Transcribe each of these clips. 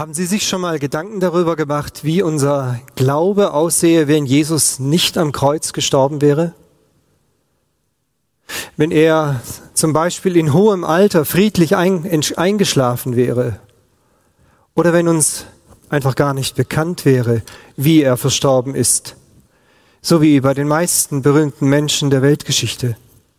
Haben Sie sich schon mal Gedanken darüber gemacht, wie unser Glaube aussähe, wenn Jesus nicht am Kreuz gestorben wäre? Wenn er zum Beispiel in hohem Alter friedlich eingeschlafen wäre? Oder wenn uns einfach gar nicht bekannt wäre, wie er verstorben ist? So wie bei den meisten berühmten Menschen der Weltgeschichte.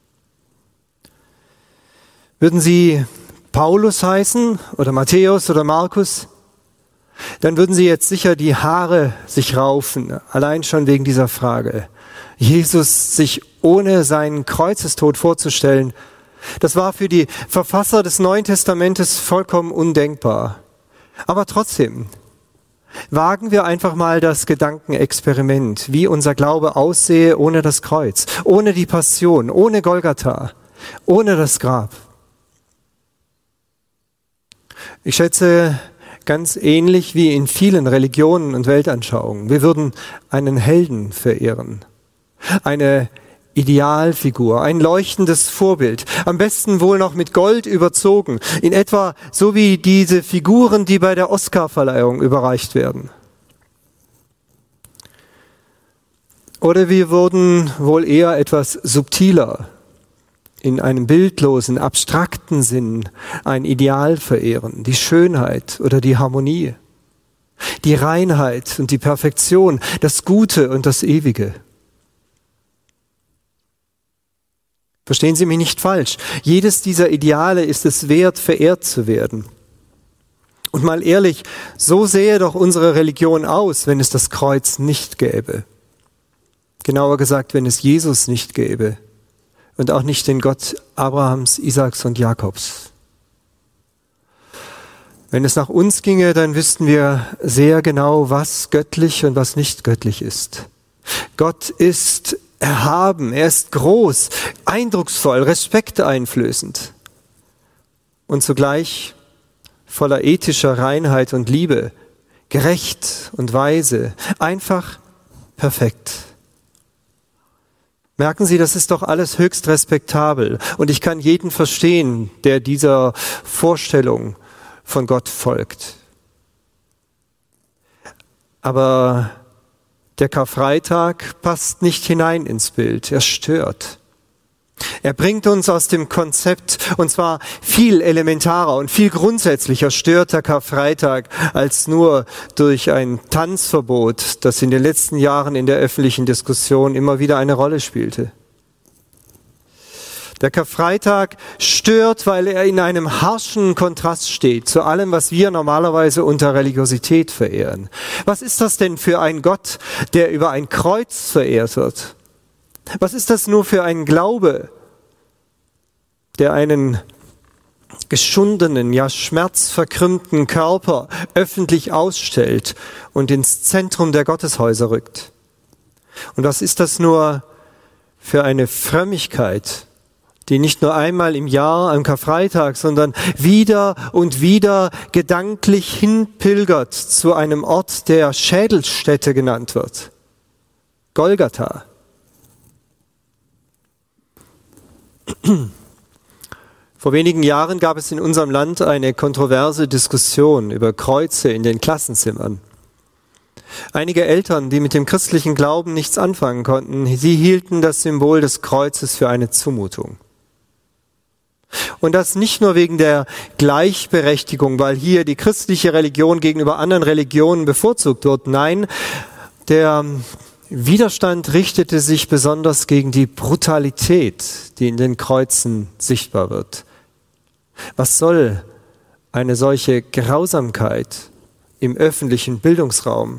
Würden Sie Paulus heißen oder Matthäus oder Markus? Dann würden Sie jetzt sicher die Haare sich raufen, allein schon wegen dieser Frage. Jesus sich ohne seinen Kreuzestod vorzustellen, das war für die Verfasser des Neuen Testamentes vollkommen undenkbar. Aber trotzdem, wagen wir einfach mal das Gedankenexperiment, wie unser Glaube aussähe ohne das Kreuz, ohne die Passion, ohne Golgatha, ohne das Grab. Ich schätze, ganz ähnlich wie in vielen Religionen und Weltanschauungen. Wir würden einen Helden verehren, eine Idealfigur, ein leuchtendes Vorbild, am besten wohl noch mit Gold überzogen, in etwa so wie diese Figuren, die bei der Oscarverleihung überreicht werden. Oder wir würden wohl eher etwas subtiler, in einem bildlosen, abstrakten Sinn ein Ideal verehren, die Schönheit oder die Harmonie, die Reinheit und die Perfektion, das Gute und das Ewige. Verstehen Sie mich nicht falsch, jedes dieser Ideale ist es wert, verehrt zu werden. Und mal ehrlich, so sähe doch unsere Religion aus, wenn es das Kreuz nicht gäbe. Genauer gesagt, wenn es Jesus nicht gäbe. Und auch nicht den Gott Abrahams, Isaaks und Jakobs. Wenn es nach uns ginge, dann wüssten wir sehr genau, was göttlich und was nicht göttlich ist. Gott ist erhaben, er ist groß, eindrucksvoll, respekteinflößend und zugleich voller ethischer Reinheit und Liebe, gerecht und weise, einfach perfekt. Merken Sie, das ist doch alles höchst respektabel und ich kann jeden verstehen, der dieser Vorstellung von Gott folgt. Aber der Karfreitag passt nicht hinein ins Bild, er stört. Er bringt uns aus dem Konzept, und zwar viel elementarer und viel grundsätzlicher stört der Karfreitag als nur durch ein Tanzverbot, das in den letzten Jahren in der öffentlichen Diskussion immer wieder eine Rolle spielte. Der Karfreitag stört, weil er in einem harschen Kontrast steht zu allem, was wir normalerweise unter Religiosität verehren. Was ist das denn für ein Gott, der über ein Kreuz verehrt wird? Was ist das nur für ein Glaube, der einen geschundenen, ja schmerzverkrümmten Körper öffentlich ausstellt und ins Zentrum der Gotteshäuser rückt? Und was ist das nur für eine Frömmigkeit, die nicht nur einmal im Jahr am Karfreitag, sondern wieder und wieder gedanklich hinpilgert zu einem Ort, der Schädelstätte genannt wird? Golgatha. Vor wenigen Jahren gab es in unserem Land eine kontroverse Diskussion über Kreuze in den Klassenzimmern. Einige Eltern, die mit dem christlichen Glauben nichts anfangen konnten, sie hielten das Symbol des Kreuzes für eine Zumutung. Und das nicht nur wegen der Gleichberechtigung, weil hier die christliche Religion gegenüber anderen Religionen bevorzugt wird. Nein, der Widerstand richtete sich besonders gegen die Brutalität, die in den Kreuzen sichtbar wird. Was soll eine solche Grausamkeit im öffentlichen Bildungsraum?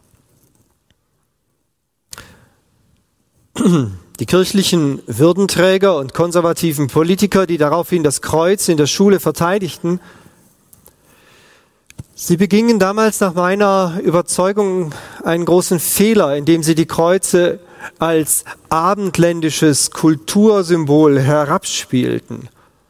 Die kirchlichen Würdenträger und konservativen Politiker, die daraufhin das Kreuz in der Schule verteidigten, sie begingen damals nach meiner Überzeugung einen großen Fehler, indem sie die Kreuze als abendländisches Kultursymbol herabspielten,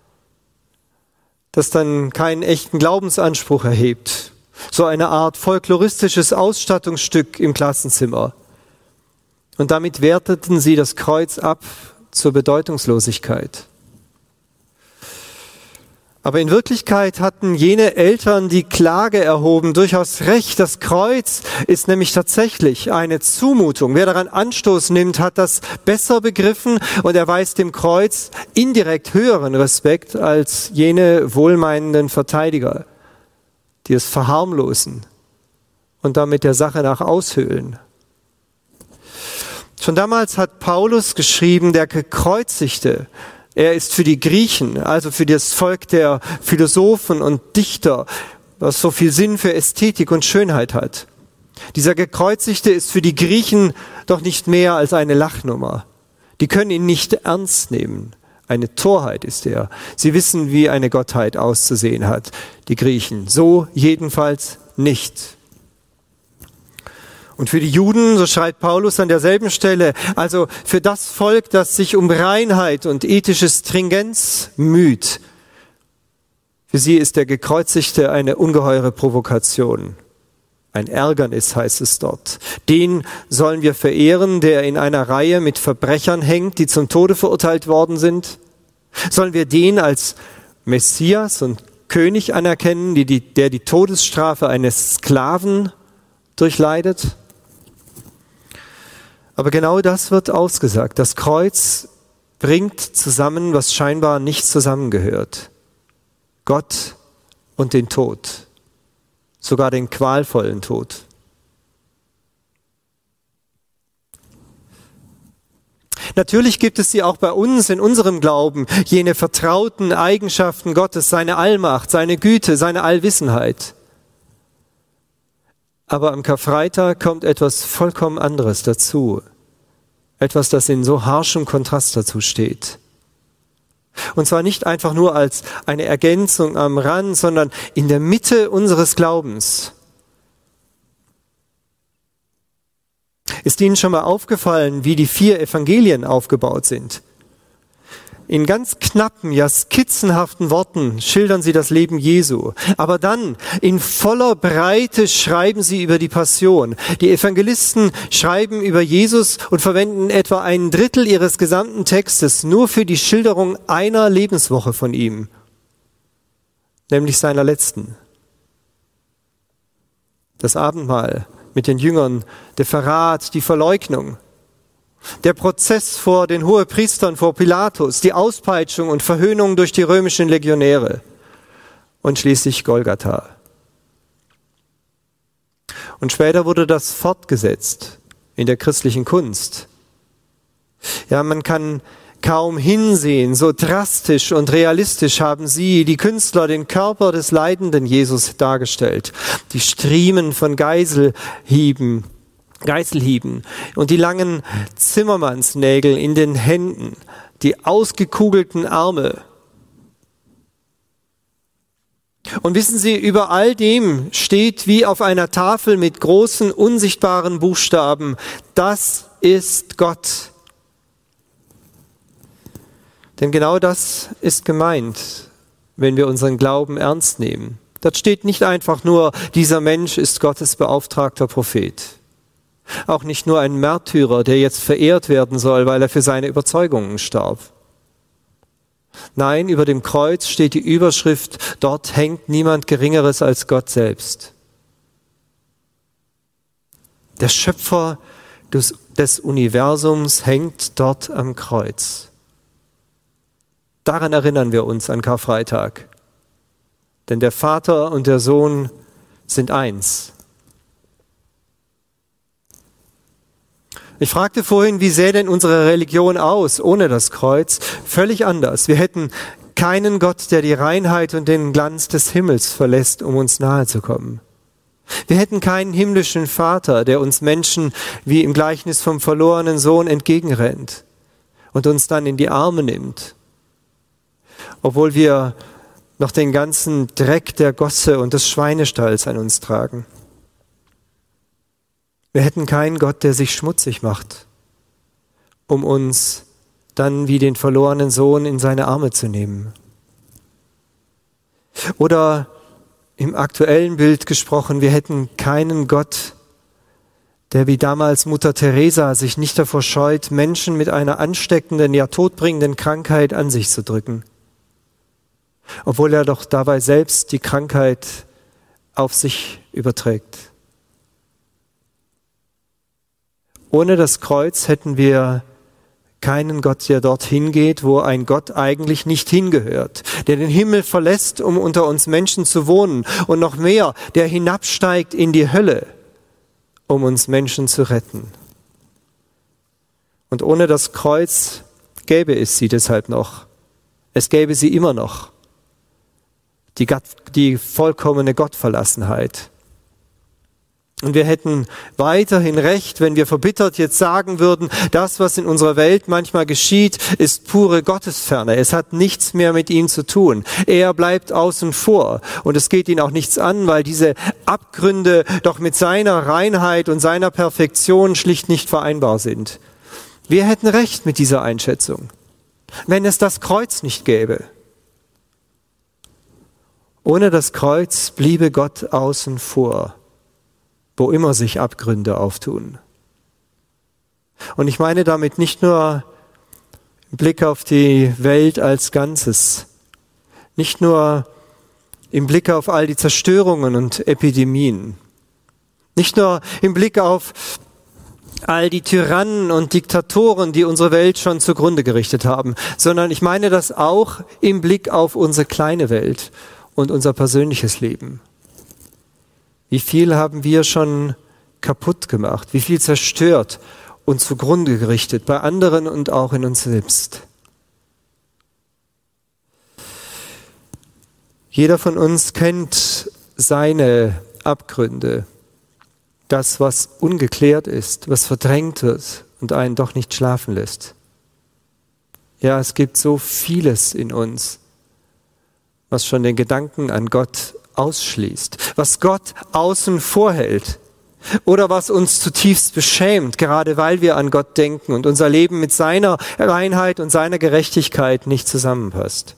das dann keinen echten Glaubensanspruch erhebt. So eine Art folkloristisches Ausstattungsstück im Klassenzimmer. Und damit werteten sie das Kreuz ab zur Bedeutungslosigkeit. Aber in Wirklichkeit hatten jene Eltern, die Klage erhoben, durchaus recht. Das Kreuz ist nämlich tatsächlich eine Zumutung. Wer daran Anstoß nimmt, hat das besser begriffen und erweist dem Kreuz indirekt höheren Respekt als jene wohlmeinenden Verteidiger, die es verharmlosen und damit der Sache nach aushöhlen. Schon damals hat Paulus geschrieben, der Gekreuzigte, er ist für die Griechen, also für das Volk der Philosophen und Dichter, was so viel Sinn für Ästhetik und Schönheit hat. Dieser Gekreuzigte ist für die Griechen doch nicht mehr als eine Lachnummer. Die können ihn nicht ernst nehmen. Eine Torheit ist er. Sie wissen, wie eine Gottheit auszusehen hat, die Griechen. So jedenfalls nicht. Und für die Juden, so schreibt Paulus an derselben Stelle, also für das Volk, das sich um Reinheit und ethische Stringenz müht, für sie ist der Gekreuzigte eine ungeheure Provokation. Ein Ärgernis heißt es dort. Den sollen wir verehren, der in einer Reihe mit Verbrechern hängt, die zum Tode verurteilt worden sind? Sollen wir den als Messias und König anerkennen, der die Todesstrafe eines Sklaven durchleidet? Aber genau das wird ausgesagt. Das Kreuz bringt zusammen, was scheinbar nicht zusammengehört. Gott und den Tod. Sogar den qualvollen Tod. Natürlich gibt es sie auch bei uns in unserem Glauben, jene vertrauten Eigenschaften Gottes, seine Allmacht, seine Güte, seine Allwissenheit. Aber am Karfreitag kommt etwas vollkommen anderes dazu. Etwas, das in so harschem Kontrast dazu steht. Und zwar nicht einfach nur als eine Ergänzung am Rand, sondern in der Mitte unseres Glaubens. Ist Ihnen schon mal aufgefallen, wie die 4 Evangelien aufgebaut sind? In ganz knappen, ja skizzenhaften Worten schildern sie das Leben Jesu. Aber dann in voller Breite schreiben sie über die Passion. Die Evangelisten schreiben über Jesus und verwenden etwa 1/3 ihres gesamten Textes nur für die Schilderung einer Lebenswoche von ihm, nämlich seiner letzten. Das Abendmahl mit den Jüngern, der Verrat, die Verleugnung. Der Prozess vor den Hohepriestern, vor Pilatus, die Auspeitschung und Verhöhnung durch die römischen Legionäre und schließlich Golgatha. Und später wurde das fortgesetzt in der christlichen Kunst. Ja, man kann kaum hinsehen, so drastisch und realistisch haben sie, die Künstler, den Körper des leidenden Jesus dargestellt. Die Striemen von Geißelhieben und die langen Zimmermannsnägel in den Händen, die ausgekugelten Arme. Und wissen Sie, über all dem steht wie auf einer Tafel mit großen, unsichtbaren Buchstaben: Das ist Gott. Denn genau das ist gemeint, wenn wir unseren Glauben ernst nehmen. Dort steht nicht einfach nur, dieser Mensch ist Gottes beauftragter Prophet. Auch nicht nur ein Märtyrer, der jetzt verehrt werden soll, weil er für seine Überzeugungen starb. Nein, über dem Kreuz steht die Überschrift: Dort hängt niemand Geringeres als Gott selbst. Der Schöpfer des Universums hängt dort am Kreuz. Daran erinnern wir uns an Karfreitag. Denn der Vater und der Sohn sind eins. Ich fragte vorhin, wie sähe denn unsere Religion aus ohne das Kreuz? Völlig anders. Wir hätten keinen Gott, der die Reinheit und den Glanz des Himmels verlässt, um uns nahe zu kommen. Wir hätten keinen himmlischen Vater, der uns Menschen wie im Gleichnis vom verlorenen Sohn entgegenrennt und uns dann in die Arme nimmt, obwohl wir noch den ganzen Dreck der Gosse und des Schweinestalls an uns tragen. Wir hätten keinen Gott, der sich schmutzig macht, um uns dann wie den verlorenen Sohn in seine Arme zu nehmen. Oder im aktuellen Bild gesprochen, wir hätten keinen Gott, der wie damals Mutter Teresa sich nicht davor scheut, Menschen mit einer ansteckenden, ja todbringenden Krankheit an sich zu drücken. obwohl er doch dabei selbst die Krankheit auf sich überträgt. Ohne das Kreuz hätten wir keinen Gott, der dorthin geht, wo ein Gott eigentlich nicht hingehört, der den Himmel verlässt, um unter uns Menschen zu wohnen, und noch mehr, der hinabsteigt in die Hölle, um uns Menschen zu retten. Und ohne das Kreuz gäbe es sie deshalb noch. Es gäbe sie immer noch. Die vollkommene Gottverlassenheit. Und wir hätten weiterhin recht, wenn wir verbittert jetzt sagen würden, das, was in unserer Welt manchmal geschieht, ist pure Gottesferne. Es hat nichts mehr mit ihm zu tun. Er bleibt außen vor. Und es geht ihn auch nichts an, weil diese Abgründe doch mit seiner Reinheit und seiner Perfektion schlicht nicht vereinbar sind. Wir hätten recht mit dieser Einschätzung, wenn es das Kreuz nicht gäbe. Ohne das Kreuz bliebe Gott außen vor, wo immer sich Abgründe auftun. Und ich meine damit nicht nur im Blick auf die Welt als Ganzes, nicht nur im Blick auf all die Zerstörungen und Epidemien, nicht nur im Blick auf all die Tyrannen und Diktatoren, die unsere Welt schon zugrunde gerichtet haben, sondern ich meine das auch im Blick auf unsere kleine Welt und unser persönliches Leben. Wie viel haben wir schon kaputt gemacht, wie viel zerstört und zugrunde gerichtet bei anderen und auch in uns selbst. Jeder von uns kennt seine Abgründe, das, was ungeklärt ist, was verdrängt wird und einen doch nicht schlafen lässt. Ja, es gibt so vieles in uns, was schon den Gedanken an Gott ausschließt, was Gott außen vor hält oder was uns zutiefst beschämt, gerade weil wir an Gott denken und unser Leben mit seiner Reinheit und seiner Gerechtigkeit nicht zusammenpasst.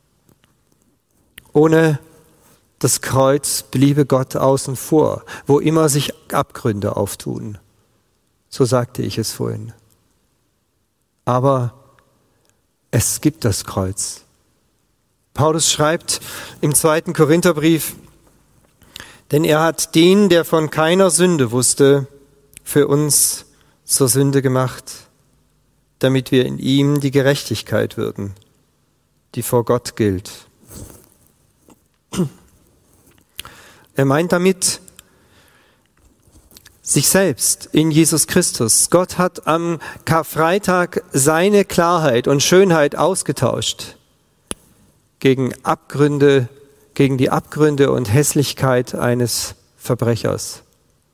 Ohne das Kreuz bliebe Gott außen vor, wo immer sich Abgründe auftun. So sagte ich es vorhin. Aber es gibt das Kreuz. Paulus schreibt im 2. Korintherbrief, denn er hat den, der von keiner Sünde wusste, für uns zur Sünde gemacht, damit wir in ihm die Gerechtigkeit würden, die vor Gott gilt. Er meint damit sich selbst in Jesus Christus. Gott hat am Karfreitag seine Klarheit und Schönheit ausgetauscht gegen die Abgründe und Hässlichkeit eines Verbrechers,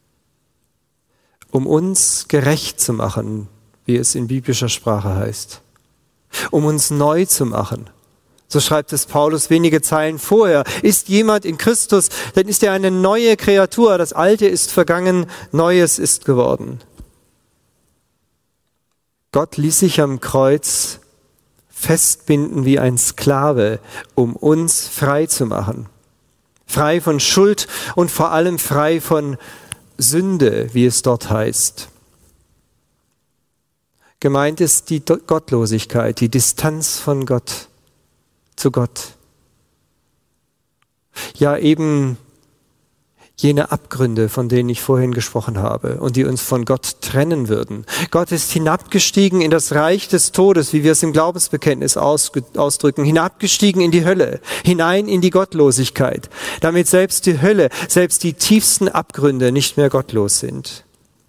um uns gerecht zu machen, wie es in biblischer Sprache heißt, um uns neu zu machen. So schreibt es Paulus wenige Zeilen vorher. Ist jemand in Christus, dann ist er eine neue Kreatur. Das Alte ist vergangen, Neues ist geworden. Gott ließ sich am Kreuz festbinden wie ein Sklave, um uns frei zu machen. Frei von Schuld und vor allem frei von Sünde, wie es dort heißt. Gemeint ist die Gottlosigkeit, die Distanz von Gott zu Gott. Ja, eben jene Abgründe, von denen ich vorhin gesprochen habe und die uns von Gott trennen würden. Gott ist hinabgestiegen in das Reich des Todes, wie wir es im Glaubensbekenntnis ausdrücken, hinabgestiegen in die Hölle, hinein in die Gottlosigkeit, damit selbst die Hölle, selbst die tiefsten Abgründe nicht mehr gottlos sind.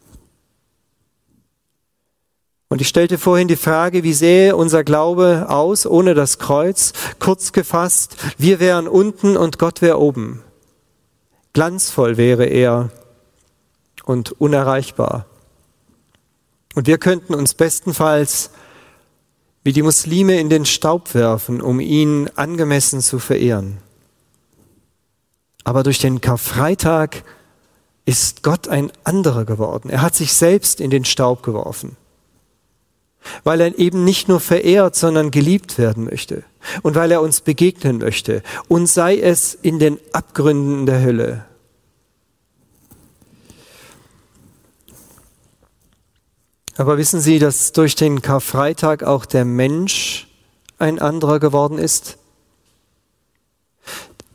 Und ich stellte vorhin die Frage, wie sähe unser Glaube aus ohne das Kreuz? Kurz gefasst, wir wären unten und Gott wäre oben. Glanzvoll wäre er und unerreichbar. Und wir könnten uns bestenfalls wie die Muslime in den Staub werfen, um ihn angemessen zu verehren. Aber durch den Karfreitag ist Gott ein anderer geworden. Er hat sich selbst in den Staub geworfen, weil er eben nicht nur verehrt, sondern geliebt werden möchte und weil er uns begegnen möchte, und sei es in den Abgründen der Hölle. Aber wissen Sie, dass durch den Karfreitag auch der Mensch ein anderer geworden ist?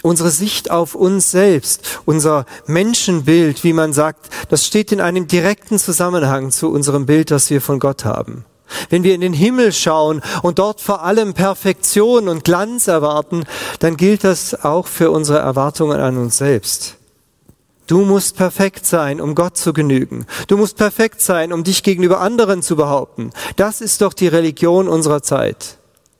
Unsere Sicht auf uns selbst, unser Menschenbild, wie man sagt, das steht in einem direkten Zusammenhang zu unserem Bild, das wir von Gott haben. Wenn wir in den Himmel schauen und dort vor allem Perfektion und Glanz erwarten, dann gilt das auch für unsere Erwartungen an uns selbst. Du musst perfekt sein, um Gott zu genügen. Du musst perfekt sein, um dich gegenüber anderen zu behaupten. Das ist doch die Religion unserer Zeit.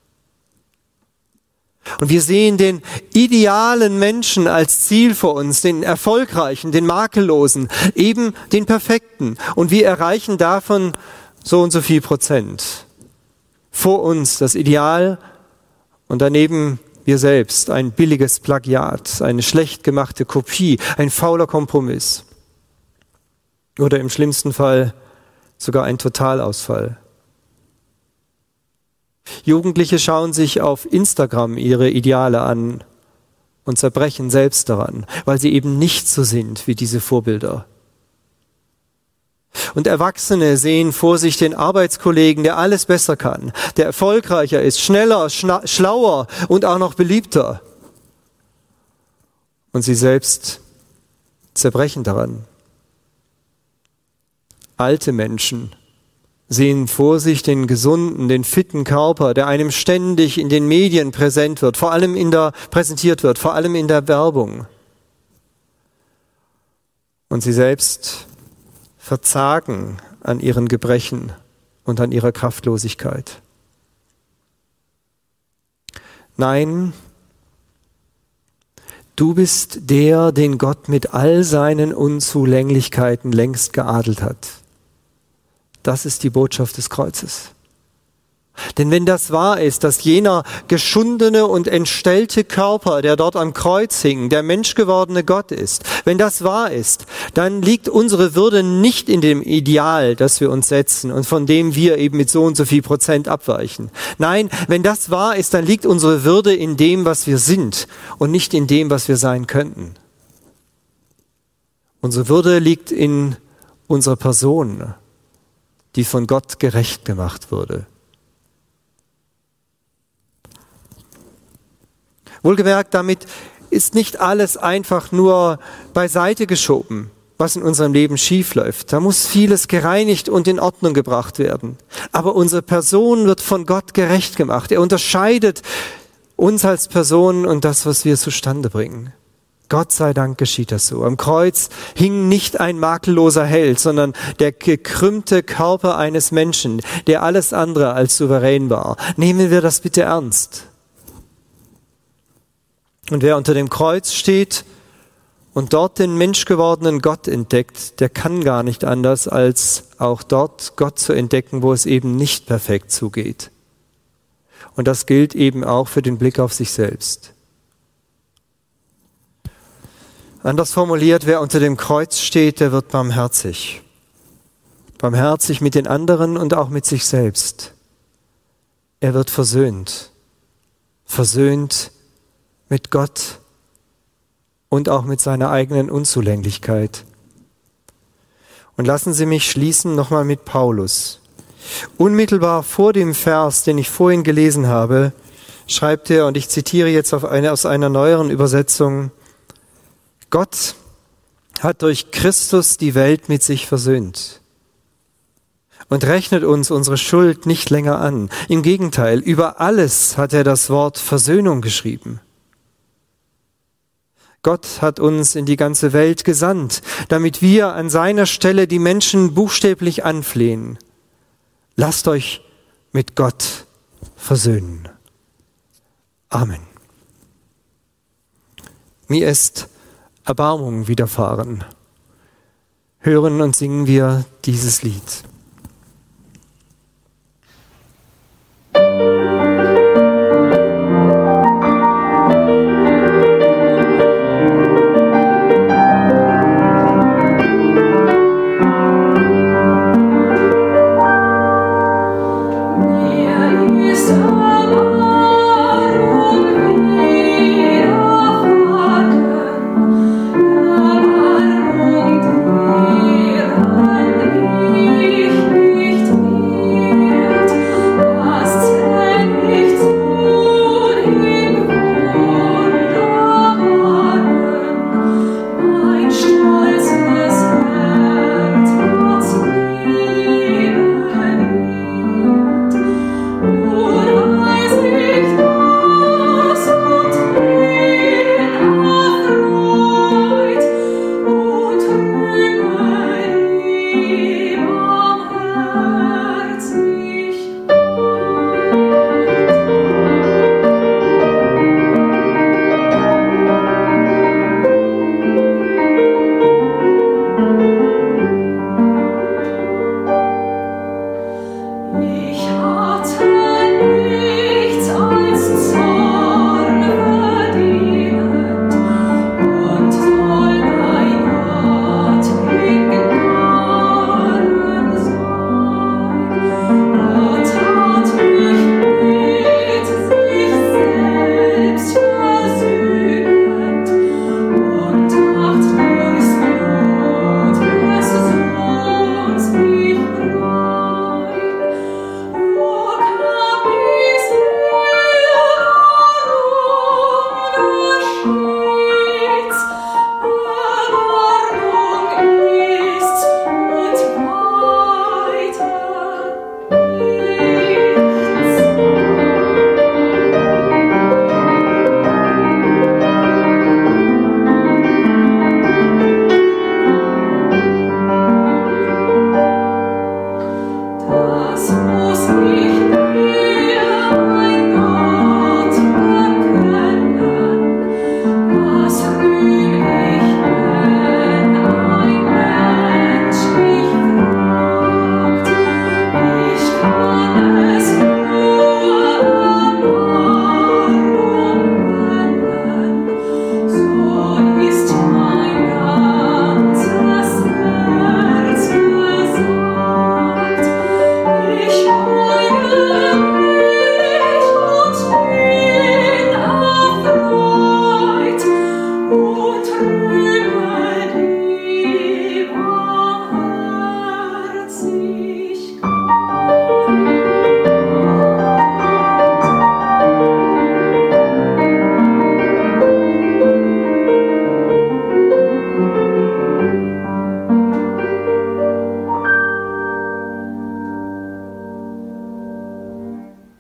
Und wir sehen den idealen Menschen als Ziel vor uns, den erfolgreichen, den makellosen, eben den perfekten. Und wir erreichen davon so und so viel Prozent. Vor uns das Ideal und daneben wir selbst, ein billiges Plagiat, eine schlecht gemachte Kopie, ein fauler Kompromiss. Oder im schlimmsten Fall sogar ein Totalausfall. Jugendliche schauen sich auf Instagram ihre Ideale an und zerbrechen selbst daran, weil sie eben nicht so sind wie diese Vorbilder. Und Erwachsene sehen vor sich den Arbeitskollegen, der alles besser kann, der erfolgreicher ist, schneller, schlauer und auch noch beliebter. Und sie selbst zerbrechen daran. Alte Menschen sehen vor sich den gesunden, den fitten Körper, der einem ständig in den Medien präsentiert wird, vor allem in der Werbung. Und sie selbst verzagen an ihren Gebrechen und an ihrer Kraftlosigkeit. Nein, du bist der, den Gott mit all seinen Unzulänglichkeiten längst geadelt hat. Das ist die Botschaft des Kreuzes. Denn wenn das wahr ist, dass jener geschundene und entstellte Körper, der dort am Kreuz hing, der menschgewordene Gott ist, wenn das wahr ist, dann liegt unsere Würde nicht in dem Ideal, das wir uns setzen und von dem wir eben mit so und so viel Prozent abweichen. Nein, wenn das wahr ist, dann liegt unsere Würde in dem, was wir sind und nicht in dem, was wir sein könnten. Unsere Würde liegt in unserer Person, die von Gott gerecht gemacht wurde. Wohlgemerkt, damit ist nicht alles einfach nur beiseite geschoben, was in unserem Leben schiefläuft. Da muss vieles gereinigt und in Ordnung gebracht werden. Aber unsere Person wird von Gott gerecht gemacht. Er unterscheidet uns als Personen und das, was wir zustande bringen. Gott sei Dank geschieht das so. Am Kreuz hing nicht ein makelloser Held, sondern der gekrümmte Körper eines Menschen, der alles andere als souverän war. Nehmen wir das bitte ernst. Und wer unter dem Kreuz steht und dort den menschgewordenen Gott entdeckt, der kann gar nicht anders, als auch dort Gott zu entdecken, wo es eben nicht perfekt zugeht. Und das gilt eben auch für den Blick auf sich selbst. Anders formuliert, wer unter dem Kreuz steht, der wird barmherzig. Barmherzig mit den anderen und auch mit sich selbst. Er wird versöhnt. Versöhnt mit Gott und auch mit seiner eigenen Unzulänglichkeit. Und lassen Sie mich schließen nochmal mit Paulus. Unmittelbar vor dem Vers, den ich vorhin gelesen habe, schreibt er, und ich zitiere jetzt aus einer neueren Übersetzung: Gott hat durch Christus die Welt mit sich versöhnt und rechnet uns unsere Schuld nicht länger an. Im Gegenteil, über alles hat er das Wort Versöhnung geschrieben. Gott hat uns in die ganze Welt gesandt, damit wir an seiner Stelle die Menschen buchstäblich anflehen. Lasst euch mit Gott versöhnen. Amen. Mir ist Erbarmung widerfahren. Hören und singen wir dieses Lied. So